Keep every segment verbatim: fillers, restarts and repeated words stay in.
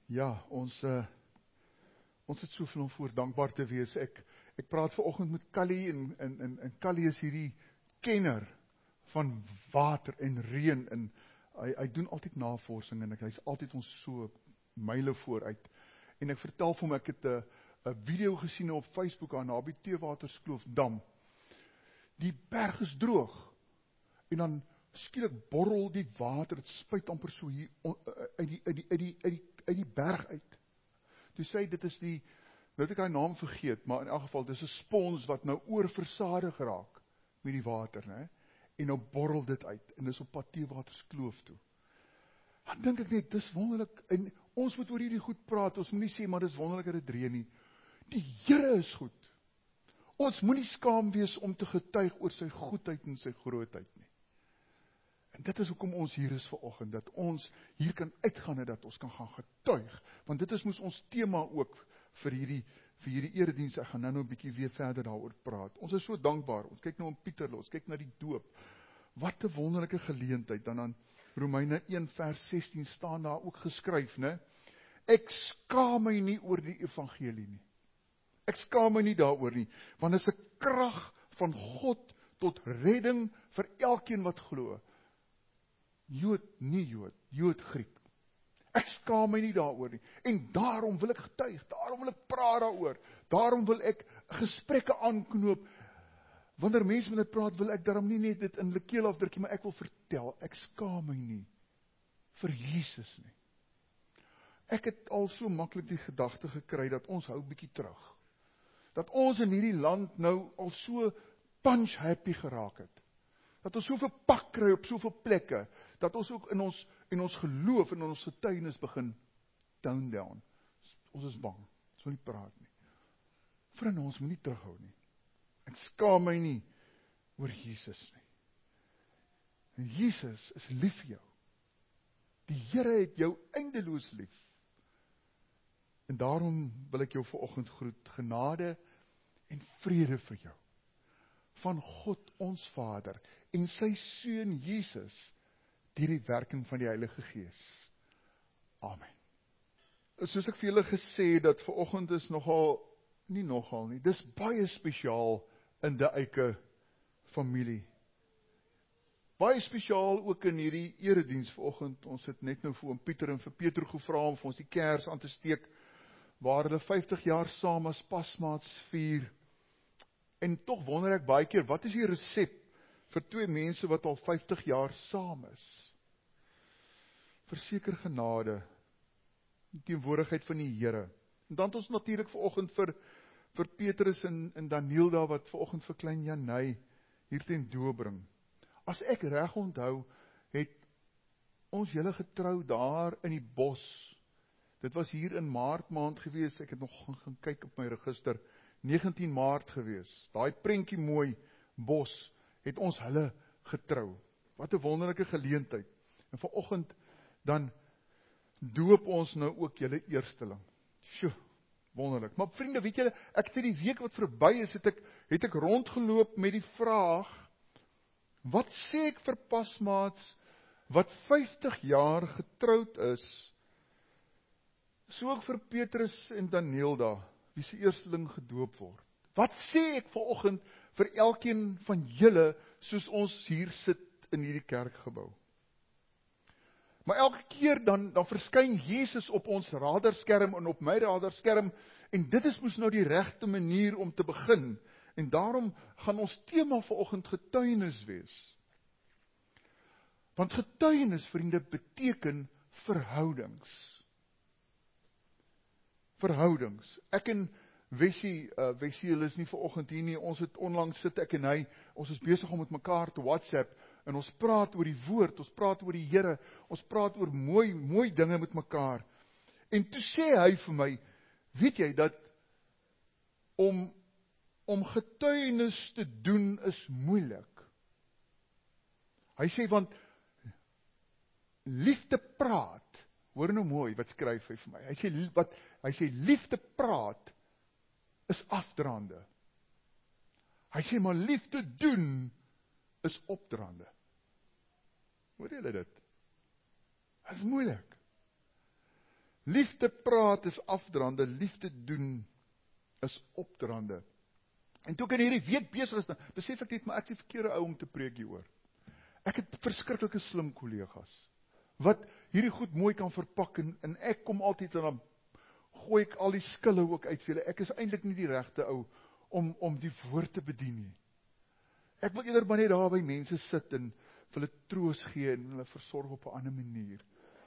Ja, ons, uh, ons het soveel om voor dankbaar te wees. Ek, ek praat vanoggend met Callie en, en, en, en Callie is hierdie kenner van water en reën. En hy, hy doen altyd navorsing en hy is altyd ons so myle vooruit. En ek vertel vir hom, ek het 'n video gesien op Facebook aan naby Theewaterskloof Dam. Die berg is droog. En dan skielik borrel die water, het spuit amper so hier uit die, uit die, uit die, uit die, uit die berg uit. Toe sê hy, dit is die, nou het ek hy naam vergeet, maar in elk geval, dit is 'n spons wat nou oorversadig raak met die water, né? En nou borrel dit uit, en dit is op pad Theewaterskloof toe. Dan dink ek net, dis wonderlik, en ons moet oor hierdie goed praat, ons moet nie sê, maar dis wonderlik dat dit reën nie. Die Here is goed. Ons moet nie skaam wees om te getuig oor sy goedheid en sy grootheid nie. En dit is hoekom ons hier is vanoggend, dat ons hier kan uitgaan en dat ons kan gaan getuig, want dit is moes ons tema ook vir hierdie, vir hierdie erediens. Ek gaan nou nou 'n bietjie weer verder daaroor praat. Ons is so dankbaar, ons kyk nou om Pieterle, ons kyk na die doop. Wat 'n wonderlike geleentheid, dan aan Romeine een vers sestien staan daar ook geskryf, né? Ek skaam my nie oor die evangelie nie. Ek skaam my nie daaroor nie, want dit is 'n krag van God tot redding vir elkeen wat glo. Jood, nie Jood, Jood, Griek. Ek skaam my nie daaroor nie. En daarom wil ek getuig, daarom wil ek praat daaroor. Daarom wil ek gesprekke aanknoop. Wanneer mense met dit praat, wil ek daarom nie net dit in hulle keel afdruk nie, maar ek wil vertel, ek skaam my nie vir Jesus nie. Ek het al so maklik die gedagte gekry dat ons hou bietjie terug. Dat ons in hierdie land nou al so punch happy geraak het. Dat ons soveel pak kry op soveel plekke, dat ons ook in ons, in ons geloof en in ons getuienis begin down down. Ons is bang, ons wil nie praat nie. Vriende, ons moet nie terughou nie. Ek skaam my nie oor Jesus nie. En Jesus is lief vir jou. Die Here het jou eindeloos lief. En daarom wil ek jou vanoggend groet, genade en vrede vir jou. Van God ons Vader en sy Seun Jesus, deur die werking van die Heilige Gees. Amen. Soos ek vir julle gesê, dat vanoggend is nogal, nie nogal nie, dis baie spesiaal in die Eike familie. Baie spesiaal ook in hierdie erediens vanoggend. Ons het net nou vir oom Pieter en vir Petro gevra om vir ons die kers aan te steek, waar hulle vyftig jaar saam as pasmaats vier. En tog wonder ek baie keer, wat is die resep vir twee mense wat al vyftig jaar saam is? Verseker genade, die teenwoordigheid van die Here. En dan het ons natuurlik vanoggend vir, vir Petrus en, en Danielda, wat vanoggend vir klein Janey hier ten doop bring. As ek reg onthou, het ons julle getrou daar in die bos. Dit was hier in Maart maand gewees, ek het nog gaan, gaan kyk op my register, negentien Maart gewees. Daai prentjie mooi bos het ons hulle getrou. Wat 'n wonderlike geleentheid. En vanoggend dan doop ons nou ook julle eersteling. Sjoe, wonderlik. Maar vriende, weet julle, ek het die week wat verby is, het ek, het ek rondgeloop met die vraag, wat sê ek vir pasmaats wat vyftig jaar getroud is, so ook vir Petrus en Danielda, wie se eersteling gedoop word. Wat sê ek vanoggend vir elkeen van julle, soos ons hier sit in hierdie kerkgebou? Maar elke keer dan, dan verskyn Jesus op ons radarskerm en op my radarskerm, en dit is mos nou die regte manier om te begin. En daarom gaan ons tema vanoggend getuienis wees. Want getuienis, vriende, beteken verhoudings. Verhoudings. Ek en Wessie, uh, Wessie, hulle is nie vanoggend hier nie, ons het onlangs sit ek en hy, ons is besig om met mekaar te WhatsApp, en ons praat oor die woord, ons praat oor die Here, ons praat oor mooi, mooi dinge met mekaar. En toe sê hy vir my, weet jy dat om, om getuienis te doen is moeilik. Hy sê, want liefde praat, hoor nou mooi, wat skryf hy vir my, hy sê, wat, hy sê liefde praat is afdraande. Hy sê, maar liefde doen is opdraande. Hoor julle dit? Dit is moeilik. Liefde praat is afdraande, liefde doen is opdraande. En toe ek in hierdie week besig is, dan besef ek net, maar ek is die verkeerde ou om te preek hieroor. Ek het verskriklike slim kollegas, wat hierdie goed mooi kan verpak, en, en ek kom altyd, en dan gooi ek al die skille ook uit vir julle. Ek is eintlik nie die regte ou, om, om die woord te bedien nie. Ek wil eerder maar net daar by mense sit, en vir hulle troos gee, en hulle versorg op 'n ander manier.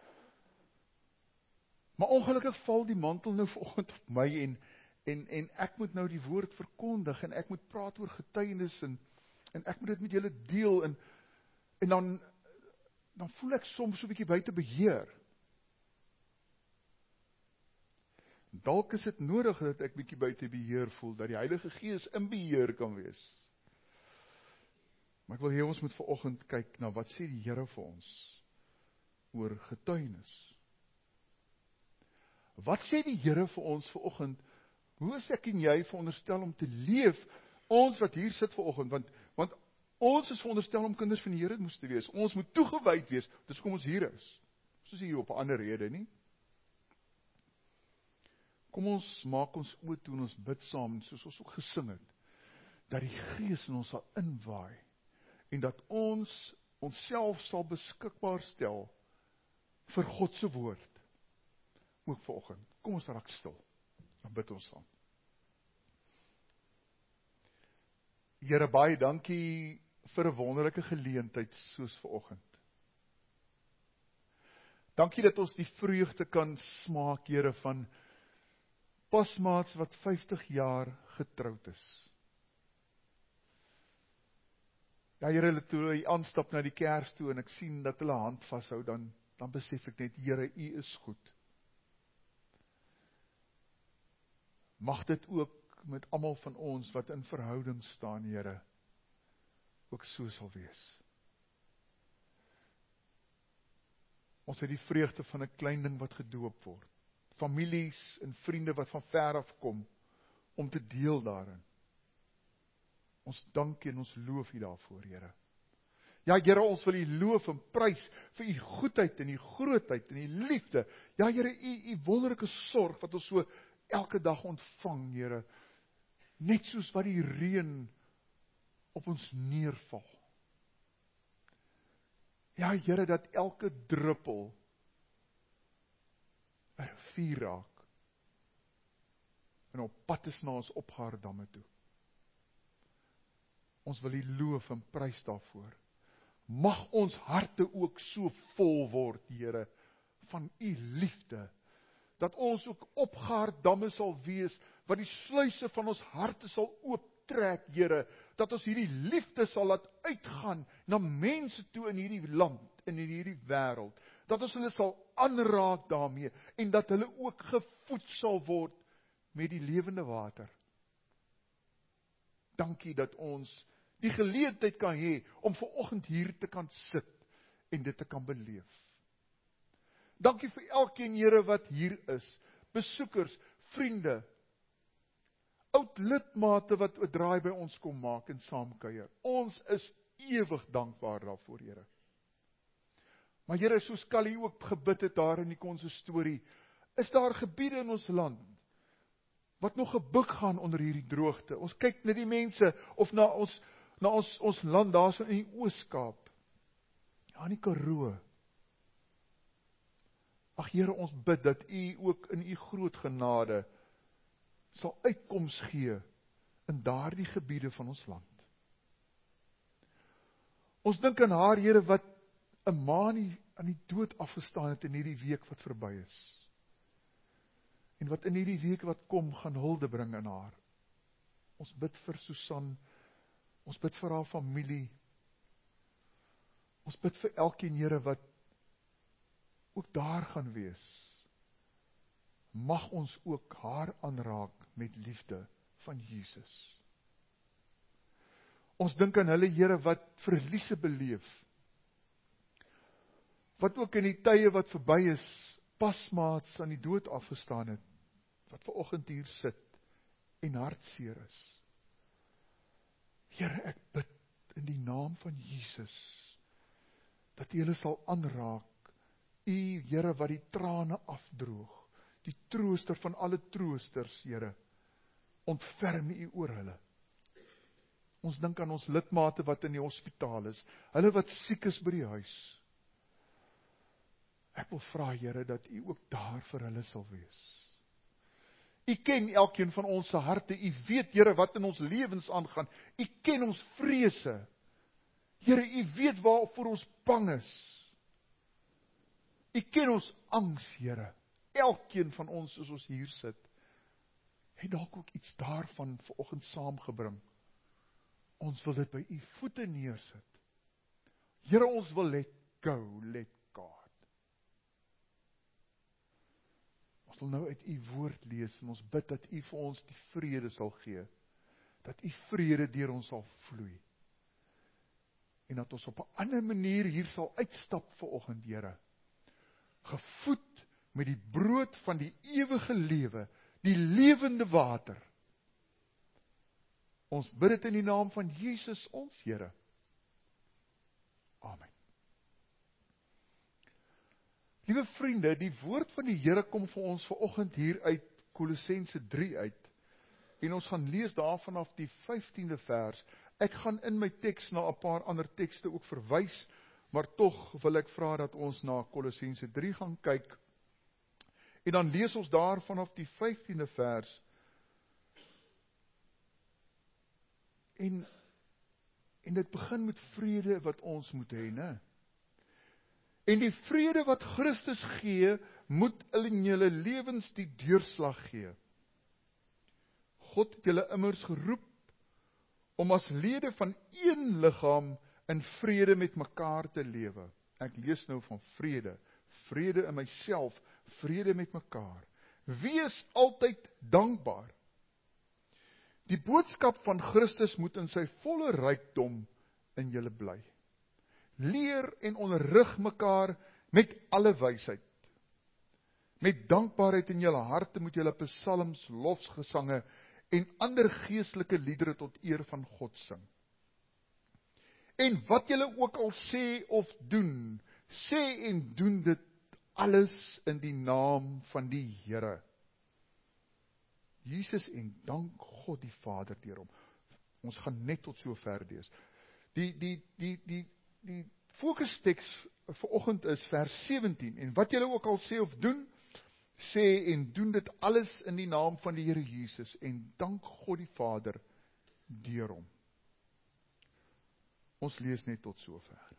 Maar ongelukkig val die mantel nou vanoggend op my, en, en, en ek moet nou die woord verkondig, en ek moet praat oor getuienis, en, en ek moet dit met julle deel, en, en dan, dan voel ek soms so 'n bietjie buite beheer. Dalk is dit nodig dat ek bietjie buite beheer voel, dat die Heilige Gees in beheer kan wees. Maar ek wil hê ons moet vanoggend kyk na wat sê die Here vir ons oor getuienis. Wat sê die Here vir ons vanoggend? Hoe is ek en jy veronderstel om te leef, ons wat hier sit vanoggend, want, want ons is veronderstel om kinders van die Here moes te wees. Ons moet toegewyd wees, dis kom ons hier is. Soos hier op 'n ander rede, nie? Kom ons maak ons oë toe en ons bid saam, soos ons ook gesing het, dat die Gees in ons sal inwaai, en dat ons onsself sal beskikbaar stel vir God se woord. Ook vanoggend. Kom ons raak stil. Dan bid ons saam. Here, baie dankie vir 'n wonderlike geleentheid soos vanoggend. Dankie dat ons die vreugde kan smaak, Here, van pasmaats wat vyftig jaar getroud is. Ja, Here, hulle toe hulle aanstap na die kers toe en ek sien dat hulle hand vashou, dan, dan besef ek net, Here, U is goed. Mag dit ook met almal van ons wat in verhouding staan, Here, ook so sal wees. Ons het die vreugde van 'n klein ding wat gedoop word. Families en vriende wat van ver af kom, om te deel daarin. Ons dank en ons loof U daarvoor, Here. Ja, Here, ons wil U loof en prys vir U goedheid en U grootheid en U liefde. Ja, Here, U, U wonderlike sorg wat ons so elke dag ontvang, Here. Net soos wat die reën op ons neerval. Ja, Here, dat elke druppel 'n rivier raak en op pad is na ons opgaardamme toe. Ons wil U loof en prys daarvoor. Mag ons harte ook so vol word, Here, van U liefde, dat ons ook opgaardamme sal wees, wat die sluise van ons harte sal ooptrek, Here, dat ons hierdie liefde sal laat uitgaan na mense toe in hierdie land, en in hierdie wêreld, dat ons hulle sal aanraak daarmee, en dat hulle ook gevoed sal word met die lewende water. Dankie dat ons die geleentheid kan hê, om vanoggend hier te kan sit, en dit te kan beleef. Dankie vir elkeen, Here, wat hier is, besoekers, vriende, oud lidmate wat 'n draai by ons kom maak en saamkuier. Ons is ewig dankbaar daarvoor, Here. Maar Here, soos Callie ook gebid het daar in die konsistorie, is daar gebiede in ons land, wat nog gebuk gaan onder hierdie droogte. Ons kyk na die mense, of na ons, na ons, ons land daar so in die Oos-Kaap, ja, in die Karoo. Ag Here, ons bid dat U ook in U groot genade sal uitkoms gee in daardie gebiede van ons land. Ons dink aan haar, Here, wat 'n ma nie aan die dood afgestaan het in hierdie week wat verby is. En wat in hierdie week wat kom, gaan hulde bring aan haar. Ons bid vir Susan, ons bid vir haar familie, ons bid vir elkeen, Here, wat ook daar gaan wees. Mag ons ook haar aanraak met liefde van Jesus. Ons dink aan hulle, Here, wat verliese beleef, wat ook in die tye wat verby is, pasmaats aan die dood afgestaan het, wat vanoggend hier sit en hartseer is. Here, ek bid in die naam van Jesus, dat U hulle sal aanraak, U, Here, wat die trane afdroog, die trooster van alle troosters, Here, ontferm U oor hulle. Ons dink aan ons lidmate wat in die hospitaal is, hulle wat siek is by die huis. Ek wil vra, Here, dat U ook daar vir hulle sal wees. U ken elkeen van ons se harte, U weet, Here, wat in ons lewens aangaan, U ken ons vrese. Here, U weet waarvoor ons bang is. U ken ons angs, Here. Elkeen van ons, soos ons hier sit, het dalk ook iets daarvan vanoggend saamgebring. Ons wil dit by U voete neersit. Here, ons wil let go, let God. Ons wil nou uit U woord lees en ons bid dat U vir ons die vrede sal gee. Dat U vrede deur ons sal vloei. En dat ons op 'n ander manier hier sal uitstap vanoggend, Here. Gevoed met die brood van die ewige lewe, die lewende water. Ons bid dit in die naam van Jesus, ons Here. Amen. Liewe vriende, die woord van die Here kom vir ons vanoggend hier uit Kolossense drie uit. En ons gaan lees daar vanaf die vyftiende vers. Ek gaan in my teks na 'n paar ander tekste ook verwys, maar tog wil ek vra dat ons na Kolossense drie gaan kyk. En dan lees ons daar vanaf die vyftiende vers. En, en dit begin met vrede wat ons moet hê, né? En die vrede wat Christus gee, moet in julle lewens die deurslag gee. God het julle immers geroep om as lede van een liggaam in vrede met mekaar te lewe. Ek lees nou van vrede, vrede in myself, vrede met mekaar. Wees altyd dankbaar. Die boodskap van Christus moet in sy volle rykdom in julle bly. Leer en onderrig mekaar met alle wysheid. Met dankbaarheid in julle harte moet julle psalms, lofgesange en ander geestelike liedere tot eer van God sing. En wat julle ook al sê of doen, sê en doen dit alles in die naam van die Here. Jesus en dank God die Vader deur hom. Ons gaan net tot so ver lees. Die die die die die fokusteks vanoggend is vers sewentien. En wat julle ook al sê of doen, sê en doen dit alles in die naam van die Here Jesus en dank God die Vader deur hom. Ons lees net tot so ver.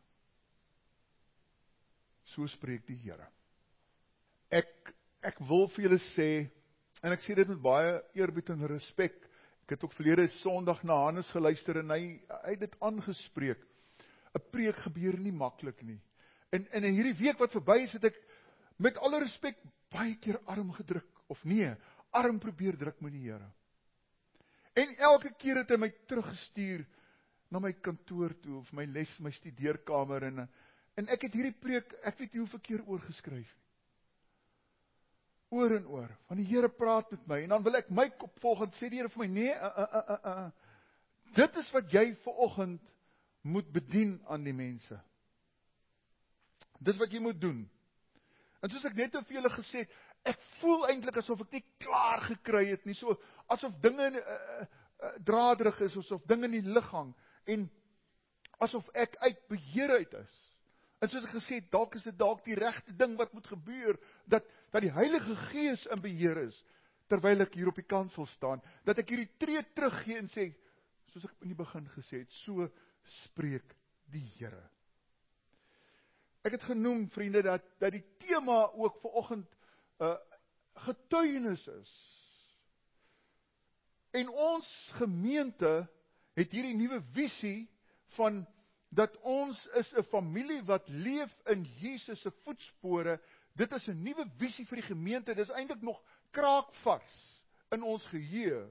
So spreek die Here. Ek ek wil vir julle sê, en ek sê dit met baie eerbied en respek. Ek het ook verlede Sondag na Hannes geluister en hy hy het dit aangespreek. 'n Preek gebeur nie maklik nie. En en in hierdie week wat verby is, het ek met alle respek baie keer arm gedruk of nee, arm probeer druk met die Here. En elke keer het hy my teruggestuur na my kantoor toe of my les, my studeerkamer en en ek het hierdie preek, ek weet nie hoeveel keer oorgeskryf nie. Oor en oor, want die Here praat met my, en dan wil ek my kop volg, en sê die Here vir my, nee, uh, uh, uh, uh, dit is wat jy vanoggend moet bedien aan die mense. Dit is wat jy moet doen. En soos ek net vir julle gesê het, ek voel eintlik asof ek nie klaar gekry het nie, so asof dinge uh, uh, draderig is, asof dinge in die lig hang, en asof ek uit beheer uit is. En soos ek gesê het, dalk is dit dalk die regte ding wat moet gebeur, dat, dat die Heilige Gees in beheer is, terwyl ek hier op die kansel staan, dat ek hierdie tree teruggee en sê, soos ek in die begin gesê het, so spreek die Here. Ek het genoem, vriende, dat, dat die tema ook vanoggend uh, getuienis is. En ons gemeente het hierdie nuwe visie van dat ons is 'n familie wat leef in Jesus se voetspore. Dit is 'n nuwe visie vir die gemeente. Dit is eintlik nog kraakvars in ons geheue.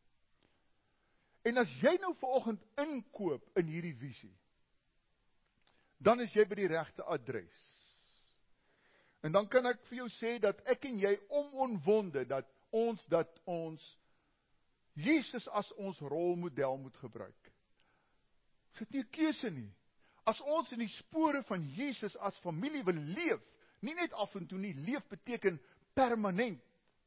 En as jy nou vanoggend inkoop in hierdie visie, dan is jy by die regte adres. En dan kan ek vir jou sê dat ek en jy onomwonde dat ons dat ons Jesus as ons rolmodel moet gebruik. Ons het nie 'n keuse nie. As ons in die spore van Jesus as familie wil leef, nie net af en toe nie, leef beteken permanent.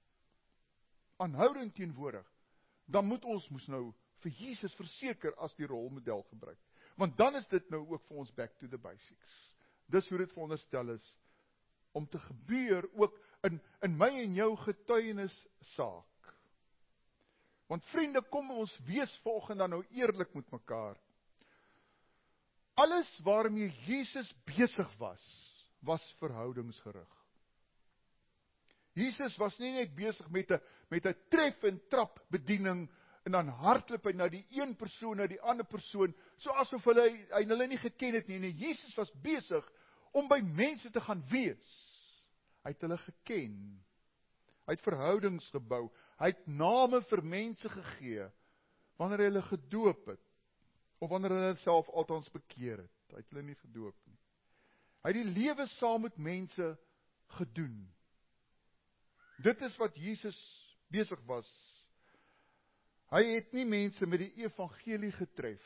aanhoudend teenwoordig, dan moet ons moes nou vir Jesus verseker as die rolmodel gebruik. Want dan is dit nou ook vir ons back to the basics. Dis hoe dit veronderstel is om te gebeur ook in, in my en jou getuienis saak. Want vriende, kom ons wees vanoggend dan nou eerlik met mekaar. Alles waarmee Jesus besig was, was verhoudingsgerig. Jesus was nie net besig met 'n met 'n tref en trap bediening en dan hardloop hy na die een persoon na die ander persoon, so asof hulle hy hulle nie geken het nie. Nee, Jesus was besig om by mense te gaan wees. Hy het hulle geken. Hy het verhoudings gebou. Hy het name vir mense gegee wanneer hy hulle gedoop het of wanneer hulle self althans bekeer het. Hy het hulle nie gedoop nie. Hy het die lewe saam met mense gedoen. Dit is wat Jesus besig was. Hy het nie mense met die evangelie getref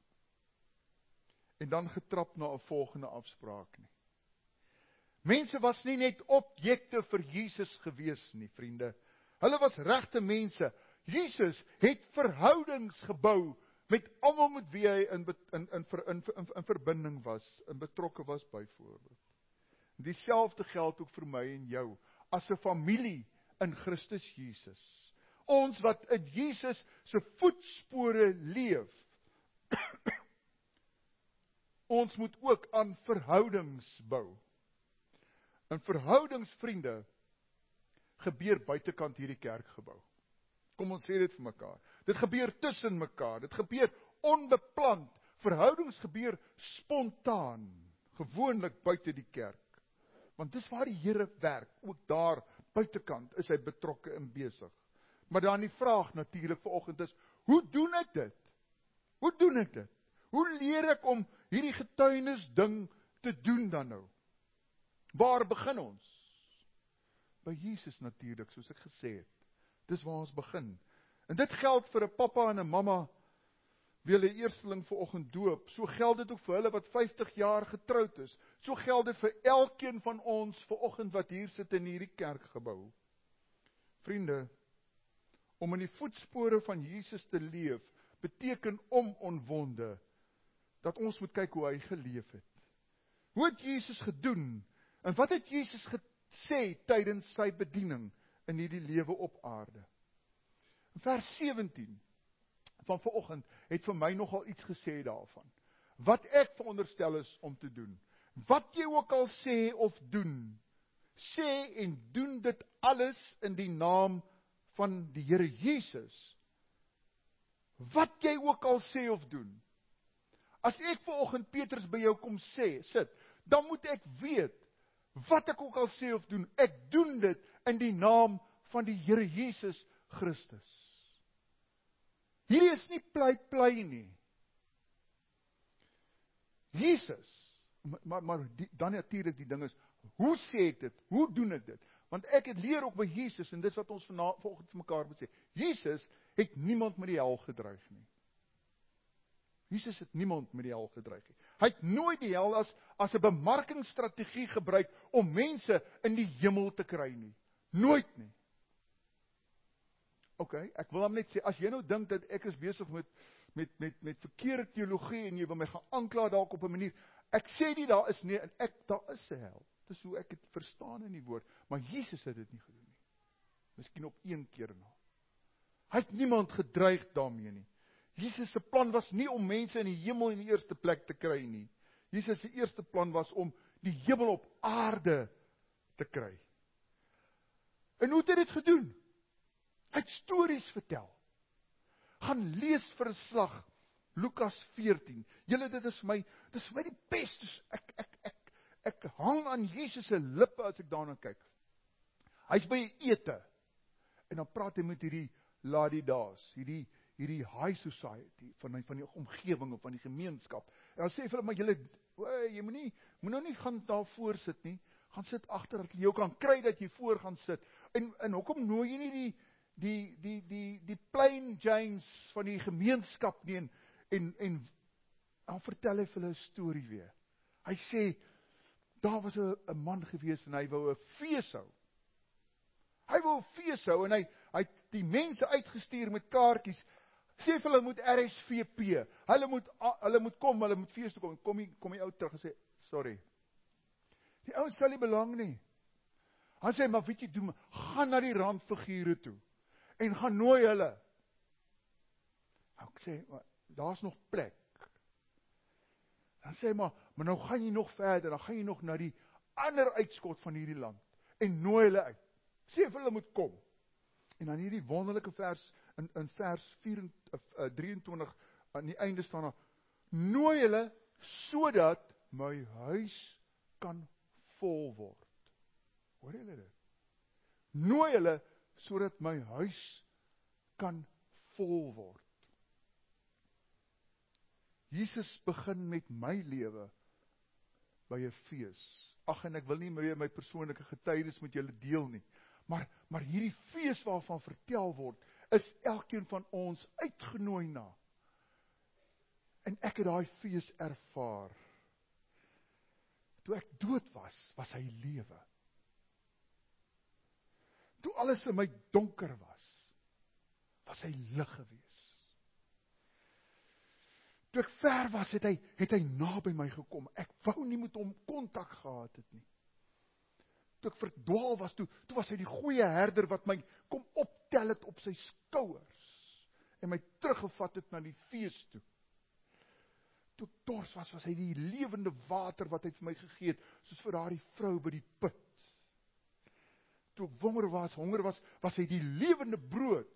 en dan getrap na 'n volgende afspraak nie. Mense was nie net objekte vir Jesus gewees nie, vriende. Hulle was regte mense. Jesus het verhoudings gebou met almal met wie hy in, in, in, in, in, in verbinding was, in betrokke was byvoorbeeld. Dieselfde geld ook vir my en jou, as 'n familie in Christus Jesus. Ons wat in Jesus se voetspore leef, ons moet ook aan verhoudings bou. En verhoudings, vriende, gebeur buitekant hierdie kerkgebou. Kom ons sê dit vir mekaar. Dit gebeur tussen mekaar, dit gebeur onbepland. Verhoudings gebeur spontaan, gewoonlik buite die kerk. Want dis waar die Here werk, ook daar buitekant is hy betrokke en besig. Maar dan die vraag natuurlik vanoggend is, hoe doen ek dit? Hoe doen ek dit? Hoe leer ek om hierdie getuienis ding te doen dan nou? Waar begin ons? By Jesus natuurlik, soos ek gesê het. Dis waar ons begin. En dit geld vir 'n pappa en 'n mamma wie hulle eersteling vanoggend doop. So geld dit ook vir hulle wat vyftig jaar getroud is. So geld dit vir elkeen van ons vanoggend wat hier sit in hierdie kerkgebou. Vriende, om in die voetspore van Jesus te leef, beteken om onwonde, dat ons moet kyk hoe hy geleef het. Hoe het Jesus gedoen, en wat het Jesus gesê tydens sy bediening in hierdie lewe op aarde? Vers sewentien van vanoggend het vir my nogal iets gesê daarvan. Wat ek veronderstel is om te doen. Wat jy ook al sê of doen, sê en doen dit alles in die naam van die Here Jesus. Wat jy ook al sê of doen. As ek vanoggend Petrus by jou kom sê, sit, dan moet ek weet, wat ek ook al sê of doen, ek doen dit in die naam van die Here Jesus Christus. Hierdie is nie plei-plei nie. Jesus, maar, maar die, dan natuurlik die ding is, hoe sê ek dit? Hoe doen ek dit? Want ek het leer ook by Jesus, en dit is wat ons vanoggend vir mekaar moet sê. Jesus het niemand met die hel gedreig nie. Jesus het niemand met die hel gedreig nie. Hy het nooit die hel as, as 'n bemarkingsstrategie gebruik om mense in die hemel te kry nie. Nooit nie. Ok, ek wil hom net sê, as jy nou dink dat ek is besig met, met, met, met verkeerde teologie, en jy wil my gaan aankla dalk op 'n manier, ek sê nie daar is nie, en ek, daar is 'n hel. Dis hoe ek het verstaan in die woord, maar Jesus het dit nie gedoen nie. Miskien op een keer na. Hy het niemand gedreig daarmee nie. Jesus se plan was nie om mense in die hemel in die eerste plek te kry nie. Jesus se eerste plan was om die hemel op aarde te kry. En hoe het hy dit gedoen? Hy het stories vertel. Gaan lees vir 'n slag Lukas veertien. Julle, dit is vir my, dit is vir my die beste. Ek ek ek ek hang aan Jesus se lippe as ek daarna kyk. Hy's by 'n ete. En dan praat hy met hierdie ladidaas, hierdie hierdie high society van die, van die omgewing of van die gemeenskap. En dan sê hy vir hulle, maar julle, jy moet nie moet nou nie gaan daar voor sit nie. Gaan sit agter dat jy jou kan kry dat jy voor gaan sit. En en hoekom nooi jy nie die die die die die plain Janes van die gemeenskap nie, en en en dan vertel hy vir hulle 'n storie weer. Hy sê daar was 'n 'n man gewees en hy wou 'n fees hou. Hy wil fees hou en hy, hy het die mense uitgestuur met kaartjies. Sê vir hulle moet R S V P. Hulle moet, hulle moet kom, hulle moet fees toe kom. Kom die, kom die ou terug en sê, sorry. Die ou stel nie belang nie. Hy sê, maar weet jy, doen, gaan na die randfigure toe. En gaan nooi hulle. Ek sê, daar is nog plek. Dan sê hy, maar, maar nou gaan jy nog verder, dan gaan jy nog na die ander uitskot van hierdie land. En nooi hulle uit. Sê vir hulle moet kom. En dan hierdie wonderlike vers, in, in vers drieëntwintig, aan die einde staan daar, nooi hulle, sodat my huis kan vol word. Hoor julle dit? Nooi hulle, sodat my huis kan vol word. Jesus begin met my lewe by 'n fees. Ag, en ek wil nie meer my persoonlike getuienis met julle deel nie. Maar, maar hierdie fees waarvan vertel word, is elkeen van ons uitgenooi na. En ek het daai fees ervaar. Toe ek dood was, was hy lewe. Toe alles in my donker was, was hy lig gewees. Toe ek ver was, het hy, het hy naby my gekom. Ek wou nie met hom kontak gehad het nie. Toe ek verdwaal was, toe, toe was hy die goeie herder wat my kom optel het op sy skouers en my teruggevat het na die fees toe. Toe ek dors was, was hy die lewende water wat hy vir my gegee het, soos vir daardie vrou by die put. Toe ek honger was, honger was, was hy die lewende brood.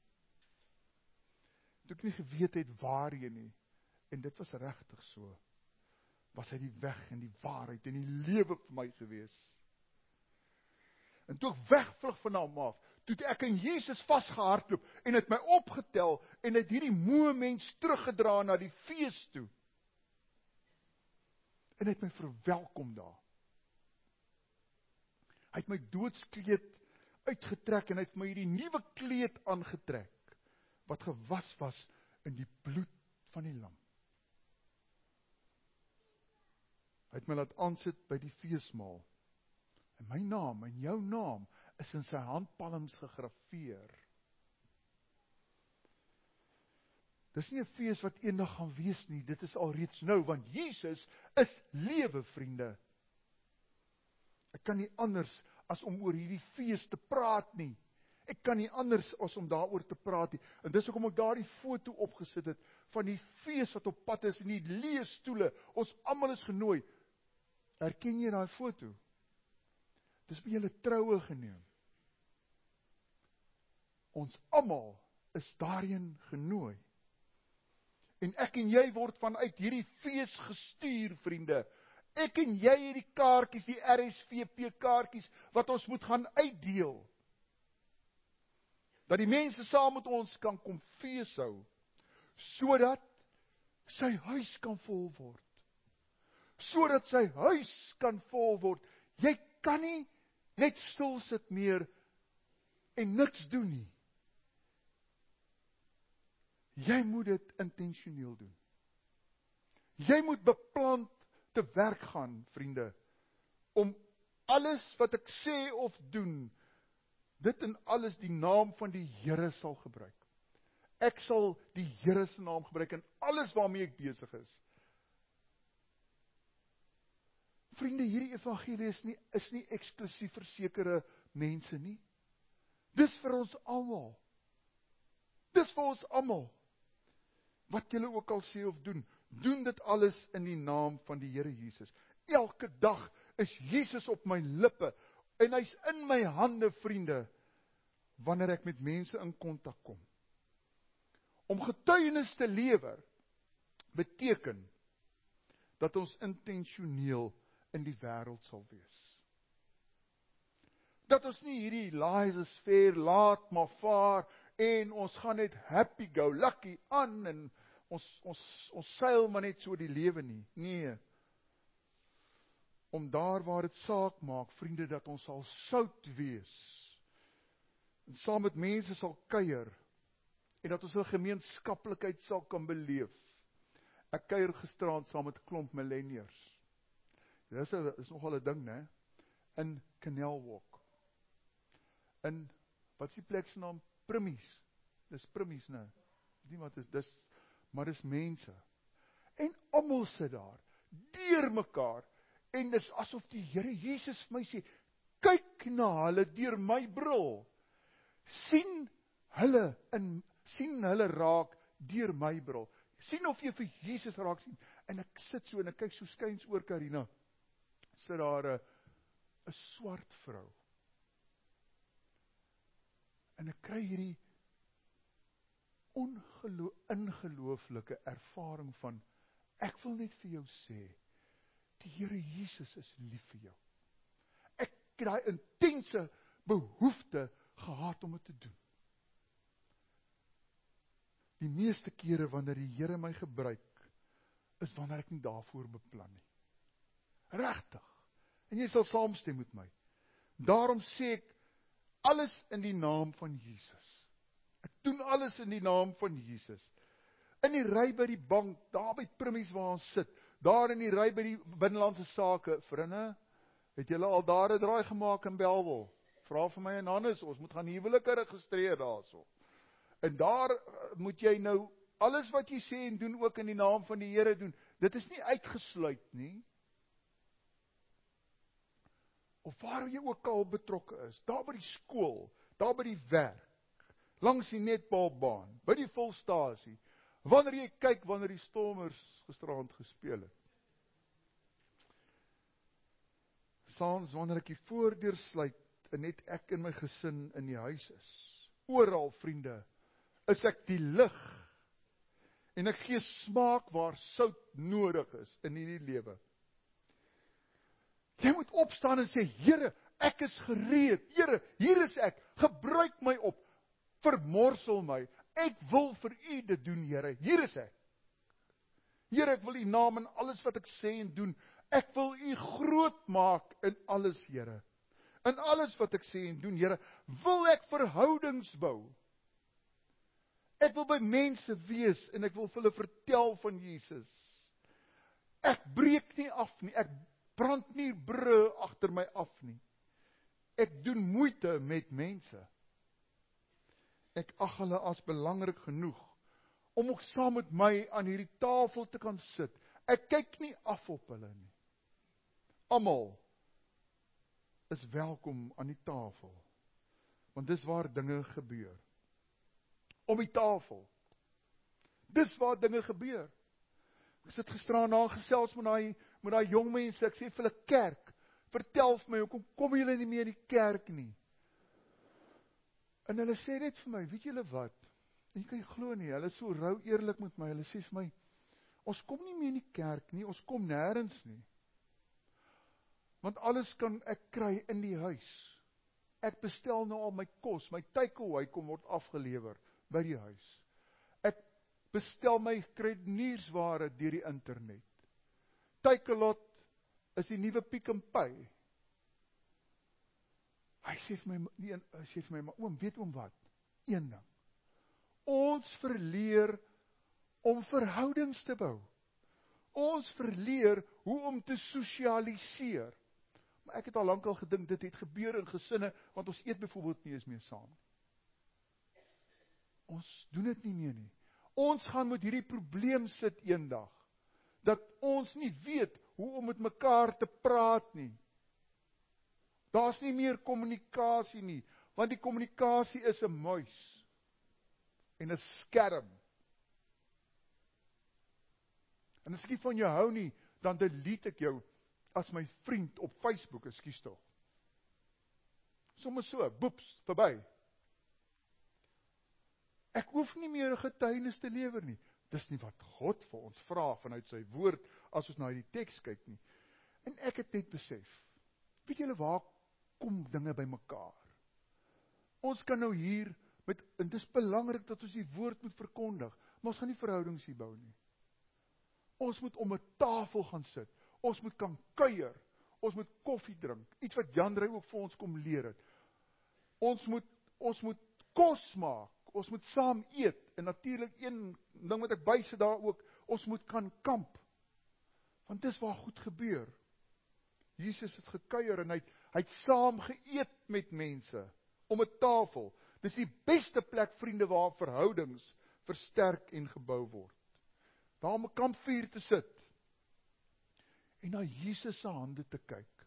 Toe ek nie geweet het waarheen nie, en dit was regtig so, was hy die weg en die waarheid en die lewe vir my gewees. En toe ek wegvlug van hom af, toe het ek in Jesus vasgehardloop en het my opgetel en het hierdie moe mens teruggedra na die fees toe. En het my verwelkom daar. Hy het my doodskleed uitgetrek en hy het my hierdie nuwe kleed aangetrek, wat gewas was in die bloed van die lam. Hy het my laat aansit by die feesmaal. En my naam en jou naam is in sy handpalms gegraveer. Dis nie 'n fees wat eendag gaan wees nie, dit is alreeds nou, want Jesus is lewe, vriende. Ek kan nie anders as om oor hierdie fees te praat nie. Ek kan nie anders as om daaroor te praat nie. En dis hoekom ek daardie foto opgesit het, van die fees wat op pad is, en die leesstoele, ons almal is genooi. Herken jy daai foto? Dis by julle troue geneem. Ons almal is daarheen genooi. En ek en jy word vanuit hierdie fees gestuur, vriende. Ek en jy het die kaartjies, die R S V P kaartjies, wat ons moet gaan uitdeel. Dat die mense saam met ons kan kom fees hou, sodat sy huis kan vol word. Sodat sy huis kan vol word. Jy kan nie net stil sit meer en niks doen nie. Jy moet dit intentioneel doen. Jy moet beplan te werk gaan, vriende, om alles wat ek sê of doen, dit en alles die naam van die Here sal gebruik. Ek sal die Here se naam gebruik in alles waarmee ek besig is. Vriende, hierdie evangelie is nie, is nie eksklusief vir sekere mense nie. Dis vir ons almal. Dis vir ons almal. Wat julle ook al sê of doen, doen dit alles in die naam van die Here Jesus. Elke dag is Jesus op my lippe, en hy's in my hande, vriende, wanneer ek met mense in kontak kom. Om getuienis te lewer, beteken, dat ons intentioneel in die wêreld sal wees. Dat ons nie hierdie laissez-faire, laat maar vaar, en ons gaan net happy go lucky aan, en ons, ons, ons seil maar net so die lewe nie. Nee. Om daar waar het saak maak, vriende, dat ons sal sout wees, en saam met mense sal kuier, en dat ons 'n gemeenskaplikheid sal kan beleef. Ek kuier gisteraand saam met 'n klomp millennials. Dit is, is nogal 'n ding, né? In Canal Walk. in, wat is die plek se naam? Primies. Dis Primies, nou. Nie wat is, dis, maar dis mense. En almal sit daar, deur mekaar, en dis asof die Here Jesus vir my sê, kyk na hulle deur my bril, sien hulle, in, sien hulle raak deur my bril, sien of jy vir Jesus raak sien, en ek sit so, en ek kyk so skuins oor Karina, sit daar 'n 'n swart vrou, en ek kry hierdie ongelo- ongelooflike ervaring van, ek wil net vir jou sê, die Here Jesus is lief vir jou. Ek het daai intense behoefte gehad om dit te doen. Die meeste kere wanneer die Here my gebruik, is wanneer ek nie daarvoor beplan nie. Regtig. En jy sal saamstem met my. Daarom sê ek, alles in die naam van Jesus. Ek doen alles in die naam van Jesus. In die ry by die bank, daar by Primies waar ons sit, daar in die ry by die binnelandse sake, vriende, het julle al daar 'n draai gemaak in Bellville? Vra vir my en Hannes, ons moet gaan huwelike registreer daarso. En daar moet jy nou, alles wat jy sê en doen ook in die naam van die Here doen, dit is nie uitgesluit nie. Of waar jy ook al betrokke is, daar by die skool, daar by die werk, langs die netbalbaan, by die volstasie, wanneer jy kyk, wanneer die Stormers gisterand gespeel het. Saans, wanneer ek die voordeur sluit, en net ek en my gesin in die huis is, oral vriende, is ek die lig, en ek gee smaak waar sout nodig is in hierdie lewe. Jy moet opstaan en sê, Here, ek is gereed, Here, hier is ek, gebruik my op, vermorsel my, ek wil vir U dit doen, Here, hier is ek. Here, ek wil U naam in alles wat ek sê en doen, ek wil U groot maak in alles, Here. In alles wat ek sê en doen, Here, wil ek verhoudings bou. Ek wil by mense wees, en ek wil vir hulle vertel van Jesus. Ek breek nie af nie, ek brand nie brûe agter my af nie. Ek doen moeite met mense. Ek ag hulle as belangrik genoeg, om ook saam met my aan hierdie tafel te kan sit. Ek kyk nie af op hulle nie. Almal is welkom aan die tafel, want dis waar dinge gebeur. Om die tafel. Dis waar dinge gebeur. Ek sit gisteraan na gesels met daai met daai jong mense, ek sê vir hulle kerk, vertel vir my, hoekom kom julle nie meer in die kerk nie? En hulle sê net vir my, weet julle wat? En jy kan nie glo nie, hulle is so rou eerlik met my, hulle sê vir my, ons kom nie meer in die kerk nie, ons kom nêrens nie. Want alles kan ek kry in die huis. Ek bestel nou al my kos, my takeaway kom word afgelewer by die huis. Ek bestel my kruideniersware deur die internet. Takealot is die nuwe Pick n Pay. Hy sê vir my, nie, hy sê vir my, maar oom, weet oom wat? Een ding. Ons verleer om verhoudings te bou. Ons verleer hoe om te sosialiseer. Maar ek het al lank al gedink, dit het gebeur in gesinne, want ons eet byvoorbeeld nie eens meer saam. Ons doen dit nie meer nie. Ons gaan met hierdie probleem sit eendag, dat ons nie weet hoe om met mekaar te praat nie. Daar's nie meer kommunikasie nie, want die kommunikasie is 'n muis en 'n skerm. En as ek nie van jou hou nie, dan delete ek jou as my vriend op Facebook, ekskuus tog. Soms so, boeps, verby. Ek hoef nie meer 'n getuienis te lewer nie. Dis nie wat God vir ons vra vanuit sy woord, as ons na die teks kyk nie. En ek het net besef, weet julle waar kom dinge by mekaar? Ons kan nou hier, met, en dis belangrik dat ons die woord moet verkondig, maar ons gaan nie verhoudings hier bou nie. Ons moet om 'n tafel gaan sit, ons moet kan kuier, ons moet koffie drink, iets wat Jan Drey ook vir ons kom leer het. Ons moet, ons moet kos maak, ons moet saam eet, en natuurlik een ding wat ek bysit daar ook, ons moet kan kamp, want dis waar goed gebeur. Jesus het gekuier en hy het, hy het saam geëet met mense, om 'n tafel. Dis die beste plek, vriende, waar verhoudings versterk en gebou word. Daar om 'n kampvuur te sit en na Jesus se hande te kyk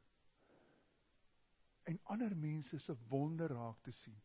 en ander mense se wonde raak te sien.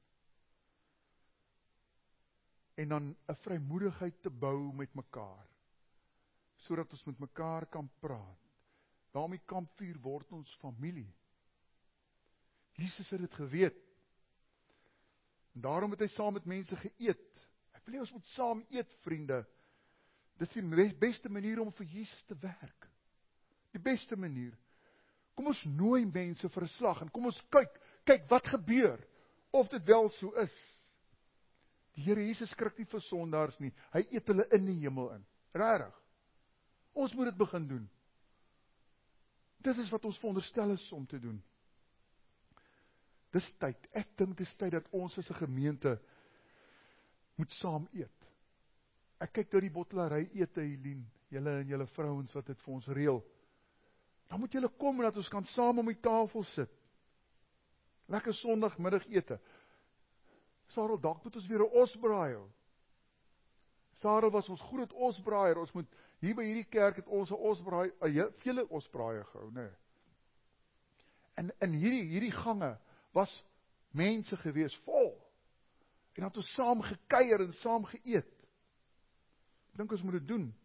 En dan 'n vrymoedigheid te bou met mekaar, sodat ons met mekaar kan praat. Daarom die kampvuur word ons familie. Jesus het dit geweet. En daarom het hy saam met mense geëet. Ek wil hê ons moet saam eet, vriende. Dis die beste manier om vir Jesus te werk. Die beste manier. Kom ons nooi mense vir 'n slag en kom ons kyk, kyk wat gebeur, of dit wel so is. Die Here Jesus skrik nie vir sondaars nie, hy eet hulle in die hemel in. Regtig. Ons moet dit begin doen. Dit is wat ons veronderstel is om te doen. Dis tyd, ek dink dis tyd dat ons as 'n gemeente moet saam eet. Ek kyk nou die bottelary ete, Helene, julle en julle vrouens wat dit vir ons reël. Dan moet julle kom en dat ons kan saam om die tafel sit. Lekker Sondagmiddag ete. Sarel, dalk moet ons weer 'n osbraai hou. Sarel was ons groot osbraaier. Ons moet hier by hierdie kerk het ons 'n osbraai, 'n vele osbraaie gehou, né? Nee. En in hierdie hierdie gange was mense gewees vol. En dat ons saam gekuier en saam geëet. Ek dink ons moet dit doen.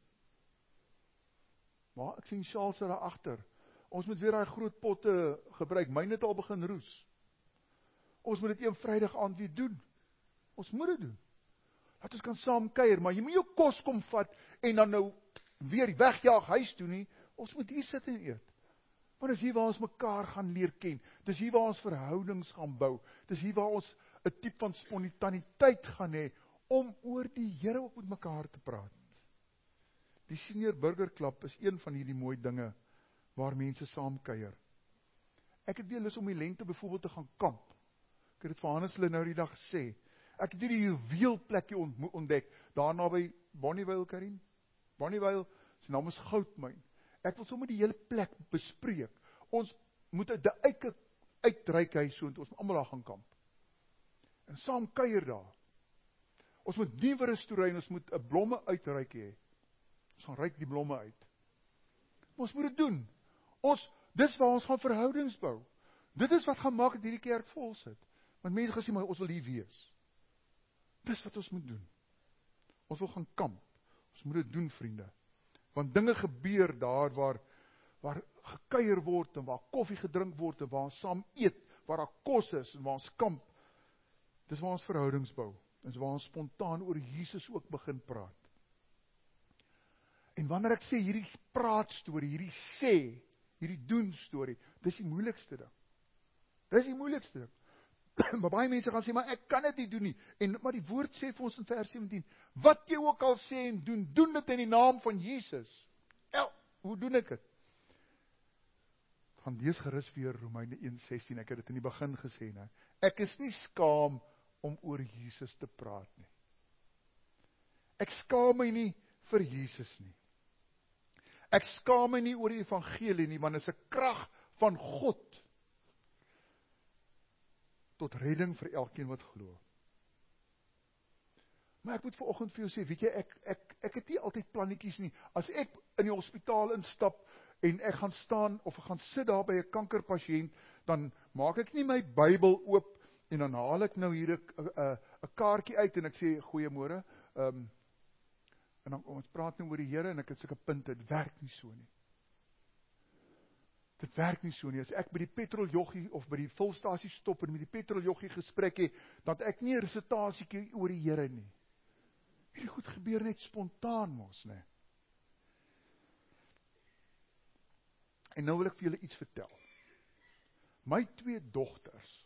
Maar ek sien Charles daar agter. Ons moet weer daai groot potte gebruik. Myne het al begin roes. Ons moet dit een Vrydag aand weer doen. Ons moet dit doen. Laat ons kan saam kuier, maar jy moet jou kos kom vat en dan nou weer wegjaag huis toe nie. Ons moet hier sit en eet. Want dis hier waar ons mekaar gaan leer ken. Dis hier waar ons verhoudings gaan bou. Dis hier waar ons 'n tipe van spontaniteit gaan hê om oor die Here ook met mekaar te praat. Die Senior Burger Club is een van hierdie mooi dinge waar mense saam kuier. Ek het weer lus om die lente byvoorbeeld te gaan kamp. Ek het dit vir Hannes hulle nou die dag gesê. Ek het hierdie juweelplekkie ontdek, daarna by Bonnievale, Karin. Bonnievale, sy naam is Goudmyn. Ek wil sommer die hele plek bespreek. Ons moet uit die eike uitreik hy so, ons moet almal daar gaan kamp. En saam kuier daar. Ons moet nuwe restaurant, ons moet 'n blomme uitreik hê. Ons gaan ryk die blomme uit. Maar ons moet dit doen. Ons, dis waar ons gaan verhoudings bou. Dit is wat gaan maak dat hierdie kerk vol sit. Want mense gaan sê, maar ons wil hier wees. Dis wat ons moet doen. Ons wil gaan kamp. Ons moet dit doen, vriende. Want dinge gebeur daar waar, waar gekuier word en waar koffie gedrink word en waar ons saam eet, waar daar kos is en waar ons kamp. Dis waar ons verhoudings bou. Dis waar ons spontaan oor Jesus ook begin praat. En wanneer ek sê hierdie praat storie, hierdie sê, hierdie doen storie, dis die moeilikste ding. Dis die moeilikste ding. Maar baie mense gaan sê, maar ek kan dit nie doen nie. En, maar die woord sê vir ons in vers sewentien, wat jy ook al sê en doen, doen dit in die naam van Jesus. El, hoe doen ek dit? Gaan lees gerus weer Romeine een sestien, ek het dit in die begin gesê, ne? Ek is nie skaam om oor Jesus te praat nie. Ek skaam my nie vir Jesus nie. Ek skaam my nie oor die evangelie nie, want dit is 'n krag van God tot redding vir elkeen wat glo. Maar ek moet vanoggend vir jou sê, weet jy, ek, ek, ek het nie altyd plannetjies nie. As ek in die hospitaal instap, en ek gaan staan, of ek gaan sit daar by 'n kankerpasiënt, dan maak ek nie my Bybel oop, en dan haal ek nou hier 'n kaartjie uit, en ek sê, goeiemôre, um, en dan ons praat nou oor die Here, en ek het sulke punte, dit werk nie so nie. Dit werk nie so nie. As ek by die petroljoggie of by die vulstasie stop en met die petroljoggie gesprek het, dan het ek nie 'n resitasietjie oor die Here nie. Hierdie goed gebeur net spontaan mos, né? En nou wil ek vir julle iets vertel. My twee dogters,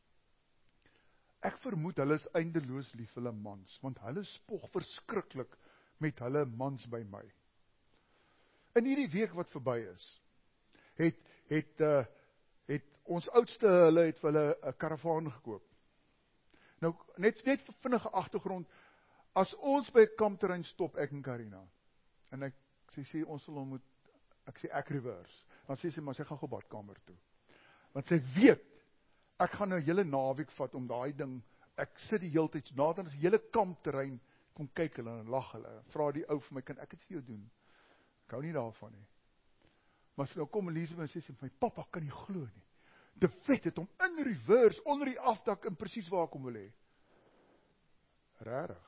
ek vermoed hulle is eindeloos lief hulle mans, want hulle spog verskriklik met hulle mans by my. In hierdie week wat verby is, het, het, uh, het ons oudste hulle het vir hulle 'n karavaan gekoop. Nou, net, net vir vinnige agtergrond, as ons by 'n kampterrein stop, ek en Karina, en ek sê, sê ons sal moet, ek sê ek reverse, dan sê sy, maar sy gaan gou badkamer toe. Want sy weet, Ek gaan nou 'n hele naweek vat om daai ding, ek sit die hele tyd, nadat ons die hele kampterrein, kom kyk hulle en lag hulle, vra die ou vir my, kan ek dit vir jou doen? Ek hou nie daarvan nie. Maar as nou kom Elisabeth en sê vir my, papa kan nie glo nie. De Vet het hom in reverse, onder die afdak, en presies waar ek hom wil hê. Rarig.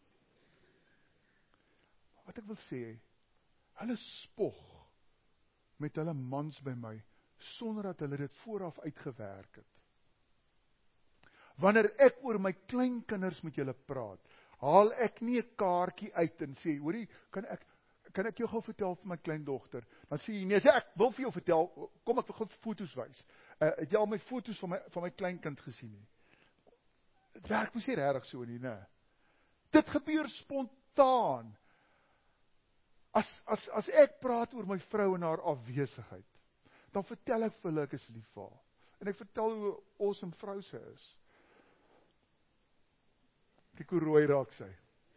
Wat ek wil sê, hulle spog met hulle mans by my, sonder dat hulle dit vooraf uitgewerk het. Wanneer ek oor my kleinkinders met julle praat, haal ek nie 'n kaartjie uit en sê, hoorie, kan ek kan ek jou gou vertel van my kleindogter? Dan sê jy, nee, sê ek wil vir jou vertel, kom ek vir gou foto's wys. Uh, het jy al my foto's van my, van my kleinkind gesien nie? Het werk mos nie regtig so nie, nee. Dit gebeur spontaan. As, as, as ek praat oor my vrou en haar afwesigheid, dan vertel ek vir hulle ek is lief vir haar. En ek vertel hoe awesome vrou sy is. Kyk hoe rooi raak sy.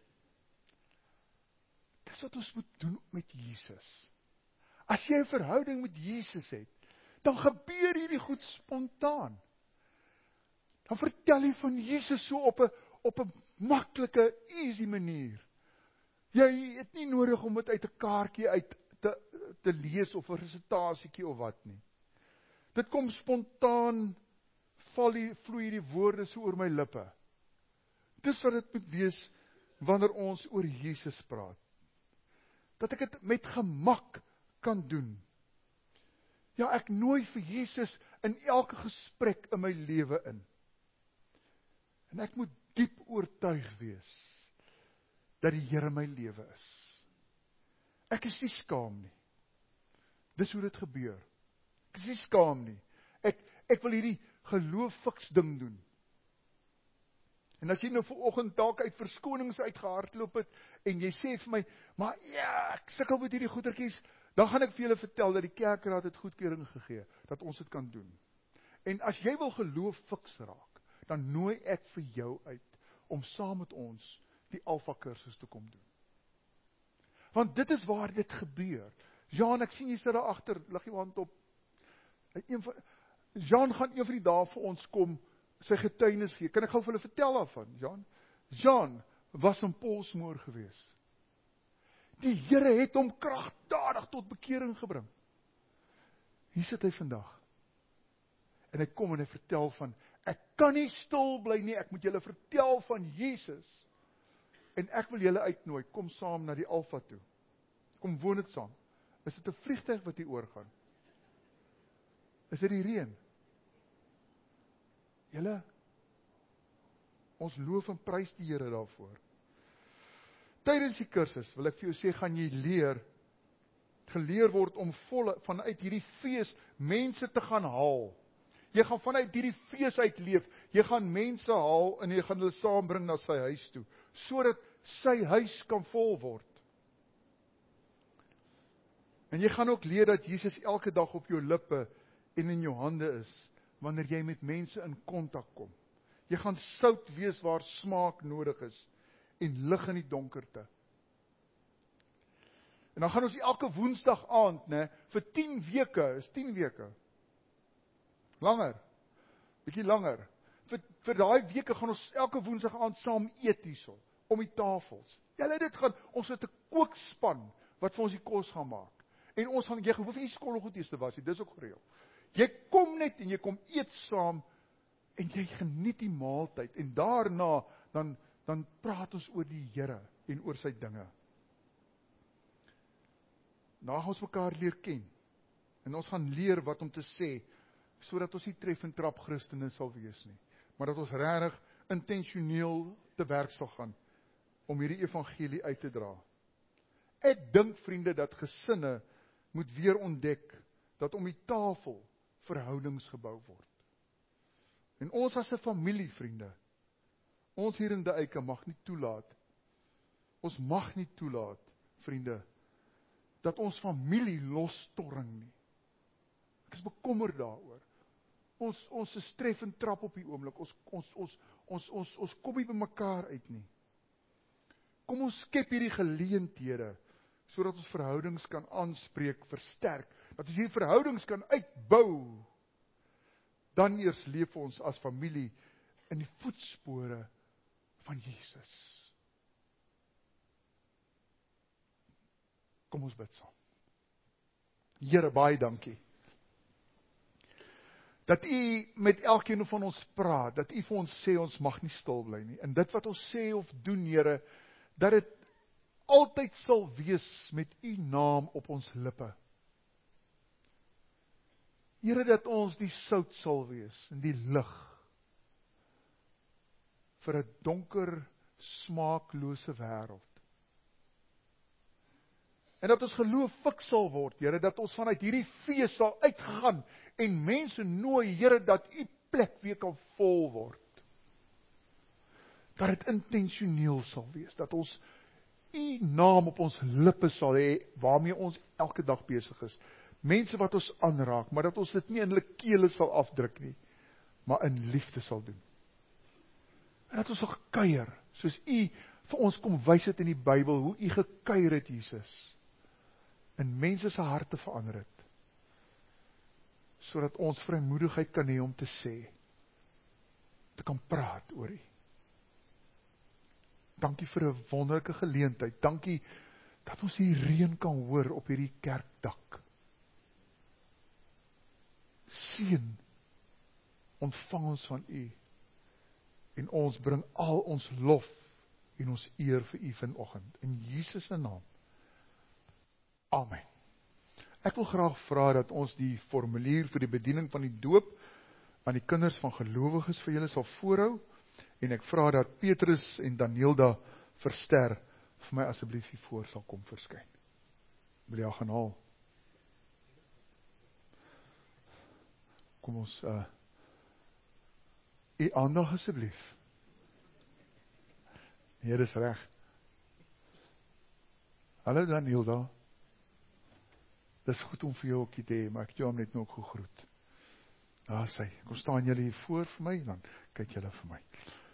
Dis wat ons moet doen met Jesus. As jy 'n verhouding met Jesus het, dan gebeur hierdie goed spontaan. Dan vertel jy van Jesus so op 'n op 'n maklike, easy manier. Jy het nie nodig om dit uit 'n kaartjie uit te, te lees of 'n resitasietjie of wat nie. Dit kom spontaan, val die, vloei die woorde so oor my lippe. Dis wat dit moet wees wanneer ons oor Jesus praat. Dat ek dit met gemak kan doen. Ja, ek nooi vir Jesus in elke gesprek in my lewe in. En ek moet diep oortuig wees dat die Here my lewe is. Ek is nie skaam nie. Dis hoe dit gebeur. Ek is nie skaam nie. Ek, ek wil hierdie geloofiks ding doen. En as jy nou vanoggend dalk uit verskonings uitgehardloop het, en jy sê vir my, maar ja, ek sukkel met hierdie goedertjies, dan gaan ek vir julle vertel dat die kerkraad het goedkeuring gegee, dat ons dit kan doen. En as jy wil geloof fiks raak, dan nooi ek vir jou uit, om saam met ons die Alpha kursus te kom doen. Want dit is waar dit gebeur. Jean, ek sien jy sit daar agter, lig jou hand op. Een van, Jean gaan een van die dae vir ons kom, sy getuienis gee. Kan ek gou vir hulle vertel daarvan, Jean? Jean was in Polsmoor gewees. Die Here het hom kragtadig tot bekering gebring. Hier sit hy vandag. En hy kom en hy vertel van, ek kan nie stil bly nie, ek moet julle vertel van Jesus. En ek wil julle uitnooi, kom saam na die Alpha toe. Kom woon dit saam. Is dit 'n vliegtuig wat hier oorgaan? Is dit die reën? Julle, ons loof en prys die Here daarvoor. Tydens die kursus, wil ek vir jou sê, gaan jy leer, geleer word om volle, vanuit hierdie fees, mense te gaan haal. Jy gaan vanuit hierdie fees uitleef, jy gaan mense haal, en jy gaan hulle saambring na sy huis toe, sodat sy huis kan vol word. En jy gaan ook leer dat Jesus elke dag op jou lippe en in jou hande is, wanneer jy met mense in kontak kom. Jy gaan sout wees waar smaak nodig is, en lig in die donkerte. En dan gaan ons elke woensdag aand, ne, vir tien weke, is tien weke, langer, bietjie langer, vir, vir daai weke gaan ons elke woensdag aand saam eet hierso, om die tafels. Julle dit gaan, ons het 'n kookspan, wat vir ons die kos gaan maak. En ons gaan, jy hoef nie skottelgoed eers te was nie, dis ook gereël. Jy kom net en jy kom eet saam, en jy geniet die maaltyd, en daarna, dan, dan praat ons oor die Here, en oor sy dinge. Nou gaan ons mekaar leer ken, en ons gaan leer wat om te sê, sodat ons nie tref en trap Christene sal wees nie, maar dat ons regtig intentioneel te werk sal gaan, om hierdie evangelie uit te dra. Ek dink, vriende, dat gesinne moet weer ontdek, dat om die tafel verhoudings gebou word. En ons as 'n familie, vriende, ons hier in die Eike mag nie toelaat, ons mag nie toelaat, vriende, dat ons familie losstorring nie. Ek is bekommerd daaroor. Ons, ons is tref en trap op die oomblik, ons, ons, ons, ons, ons, ons kom nie by mekaar uit nie. Kom ons skep hierdie geleenthede, sodat ons verhoudings kan aanspreek, versterk, dat ons hierdie verhoudings kan uitbou, dan eers leef ons as familie in die voetspore van Jesus. Kom ons bid saam. Here, baie dankie. Dat U met elkeen van ons praat, dat U vir ons sê ons mag nie stil bly nie. En dit wat ons sê of doen, Here, dat dit altyd sal wees met U naam op ons lippe. Here, dat ons die sout sal wees en die lig vir 'n donker, smaaklose wêreld. En dat ons geloof fik sal word, Here, dat ons vanuit hierdie fees sal uitgaan en mense nooi, Here, dat U plek weer kan vol word. Dat dit intentioneel sal wees, dat ons U naam op ons lippe sal hê, waarmee ons elke dag besig is. Mense wat ons aanraak, maar dat ons dit nie in hulle kele sal afdruk nie, maar in liefde sal doen. En dat ons sal kuier, soos U vir ons kom wys het in die Bybel, hoe U gekuier het, Jesus, en mense se harte verander het, sodat ons vrymoedigheid kan hê om te sê, te kan praat oor U. Dankie vir 'n wonderlike geleentheid, dankie dat ons die reën kan hoor op hierdie kerkdak. Seën, ontvang ons van U, en ons bring al ons lof en ons eer vir U vanoggend, in Jesus se naam. Amen. Ek wil graag vra dat ons die formulier vir die bediening van die doop aan die kinders van gelowiges vir julle sal voorhou, en ek vra dat Petrus en Danielda Verster vir my asseblief hiervoor sal kom verskyn. Wil jy gaan haal? Kom ons, uh, U aandag asseblief. Nee, dis reg. Hallo Danielda. Dis goed om vir jou ook te hê, maar ek het jou net nou ook gegroet. Daar sy, kom staan julle hier voor vir my, dan kyk julle vir my.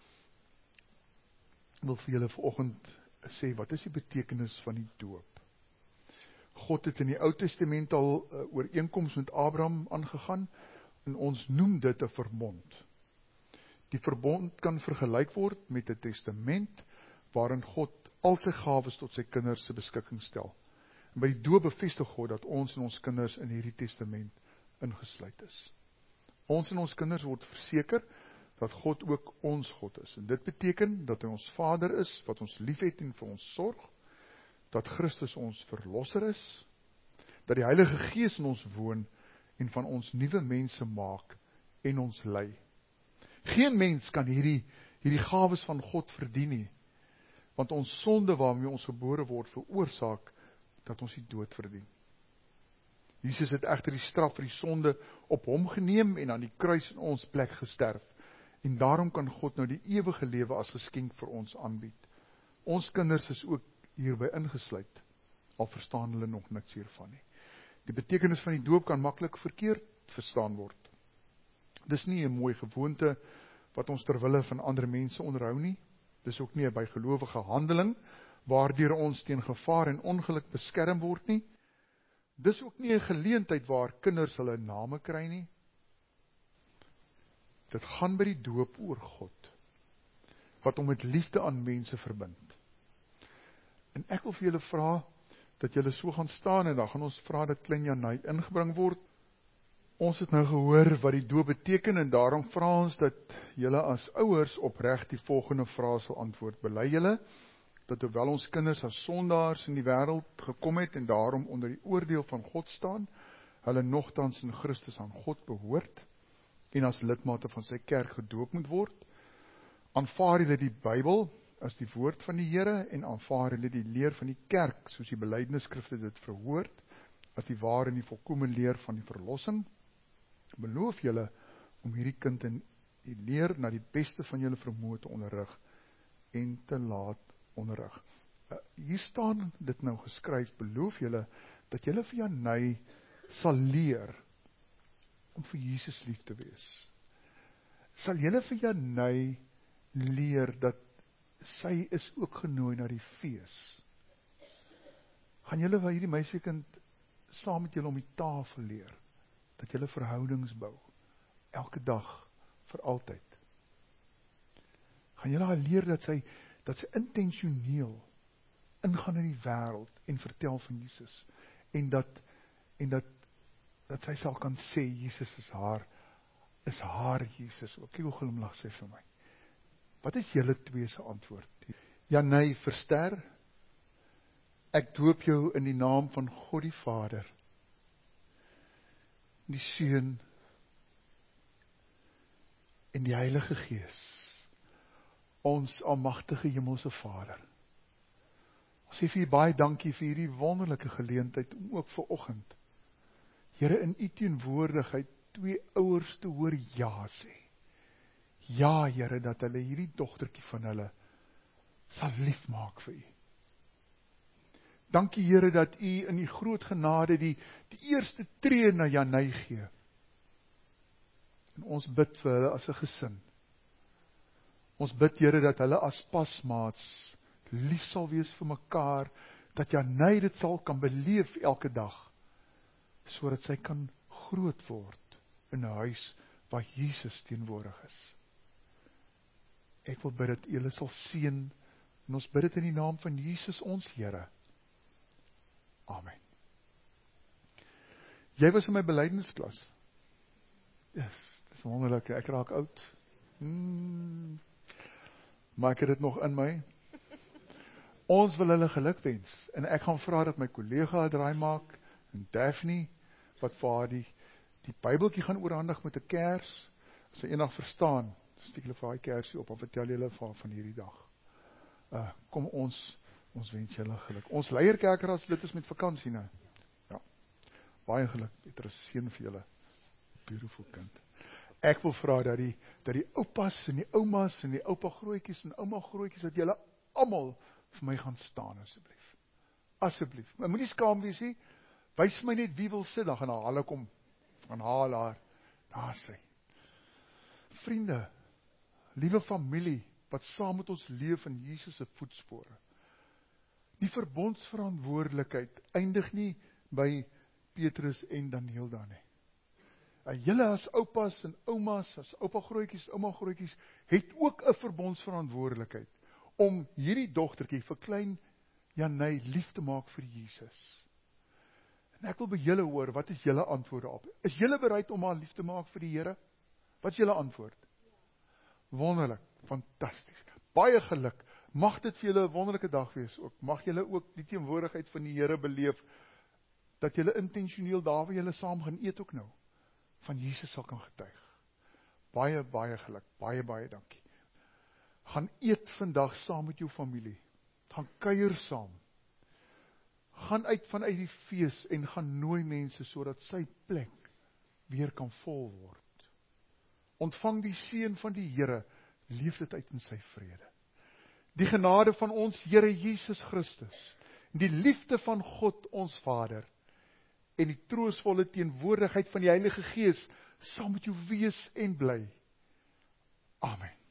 Ek wil vir julle vanoggend sê, wat is die betekenis van die doop? God het in die Ou Testament al uh, ooreenkoms met Abraham aangegaan, en ons noem dit 'n verbond. Die verbond kan vergelyk word met 'n testament, waarin God al sy gawes tot sy kinders se beskikking stel. En by die doop bevestig God dat ons en ons kinders in hierdie testament ingesluit is. Ons en ons kinders word verseker dat God ook ons God is. En dit beteken dat hy ons Vader is, wat ons liefhet en vir ons sorg, dat Christus ons verlosser is, dat die Heilige Gees in ons woon en van ons nuwe mense maak en ons lei. Geen mens kan hierdie, hierdie gawes van God verdien nie, want ons sonde waarmee ons gebore word veroorsaak dat ons die dood verdien. Jesus het egter die straf vir die sonde op hom geneem en aan die kruis in ons plek gesterf. En daarom kan God nou die ewige lewe as geskenk vir ons aanbied. Ons kinders is ook hierby ingesluit, al verstaan hulle nog niks hiervan nie. Die betekenis van die doop kan maklik verkeerd verstaan word. Dis nie 'n mooi gewoonte wat ons ter wille van ander mense onderhou nie. Dis ook nie 'n bygelowige handeling waardeur ons teen gevaar en ongeluk beskerm word nie. Dis ook nie 'n geleentheid waar kinders hulle name kry nie. Dit gaan by die doop oor God, wat hom met liefde aan mense verbind. En ek wil vir julle vra, dat julle so gaan staan, en dan gaan ons vra dat klein Janai ingebring word. Ons het nou gehoor wat die doop beteken, en daarom vra ons dat julle as ouers opreg die volgende vraag sal antwoord. Bely julle, dat hoewel ons kinders as sondaars in die wêreld gekom het, en daarom onder die oordeel van God staan, hulle nogtans in Christus aan God behoort, en as lidmate van sy kerk gedoop moet word? Aanvaar julle die Bybel as die woord van die Here, en aanvaar julle die leer van die kerk, soos die belydenisskrifte dit verhoort, as die ware en die volkomme leer van die verlossing? Beloof julle om hierdie kind in die leer na die beste van julle vermoë te onderrig en te laat onderrig. Uh, hier staan dit nou geskryf, beloof julle dat julle vir Janai sal leer om vir Jesus lief te wees. Sal julle vir Janai leer dat sy is ook genooi na die fees? Gaan julle vir hierdie meisiekind saam met julle om die tafel leer, dat julle verhoudings bou, elke dag, vir altyd. Gaan julle al leer dat sy, dat sy intentioneel ingaan in die wêreld en vertel van Jesus, en dat, en dat, dat sy sal kan sê, Jesus is haar, is haar Jesus, ook hoe glimlag sy vir my. Wat is julle twee se antwoord? Janey, verster, ek doop jou in die naam van God die Vader, die Seun, en die Heilige Gees, ons almagtige hemelse Vader. Ons sê vir u baie dankie vir hierdie wonderlike geleentheid, om ook vir oggend, Here, in u teenwoordigheid, twee ouers te hoor ja sê. Ja, Here, dat hulle hierdie dogtertjie van hulle, sal lief maak vir u. Dankie, Here, dat u in die groot genade die, die eerste tree na Janey gee. En ons bid vir hulle as 'n gesin. Ons bid, Here, dat hulle as pasmaats lief sal wees vir mekaar, dat Janey dit sal kan beleef elke dag, sodat sy kan groot word in 'n huis waar Jesus teenwoordig is. Ek wil bid dat u hulle sal seën, en ons bid dit in die naam van Jesus ons Here. Amen. Jy was in my belydensklas. Yes, dis wonderlik, ek raak oud. Hmm. Maar ek het dit nog in my. Ons wil hulle geluk wens, en ek gaan vra dat my kollega draai maak, en Daphne, wat vir haar die, die Bybeltjie gaan oorhandig met 'n kers, as sy eendag verstaan, steek hulle vir haar kersie op, en vertel julle van, van hierdie dag. Uh, kom ons, ons wens julle geluk. Ons leierkerkraad, dit is met vakansie nou. Ja, baie geluk, Petrus, seën vir julle, beautiful kind. Ek wil vra dat die, dat die oupas en die oumas en die oupa grootjies en ouma grootjies, dat julle almal vir my gaan staan, asseblief. Asseblief. Maar moenie skaam wees nie. Wys my net wie wil sit, dan gaan haar hulle kom, gaan haal haar, daar sy. Vriende, liewe familie, wat saam met ons leef in Jesus se voetspore. Die verbondsverantwoordelikheid eindig nie by Petrus en Daniel dan nie. Julle as oupas en oumas, as oupa grootjies, ouma grootjies, het ook 'n verbondsverantwoordelikheid om hierdie dogtertjie vir klein Janey lief te maak vir Jesus. En ek wil by julle hoor, wat is julle antwoorde op? Is julle bereid om haar lief te maak vir die Here? Wat is julle antwoord? Wonderlik, fantasties. Baie geluk. Mag dit vir julle 'n wonderlike dag wees ook. Mag julle ook die teenwoordigheid van die Here beleef, dat julle intentioneel daar waar julle saam gaan eet ook nou, van Jesus sal kan getuig. Baie, baie geluk. Baie, baie dankie. Gaan eet vandag saam met jou familie. Gaan kuier saam. Gaan uit vanuit die fees en gaan nooi mense sodat sy plek weer kan vol word. Ontvang die seën van die Here, leef dit uit in sy vrede. Die genade van ons Here Jesus Christus, en die liefde van God ons Vader, en die troostvolle teenwoordigheid van die Heilige Gees, sal met jou wees en bly. Amen.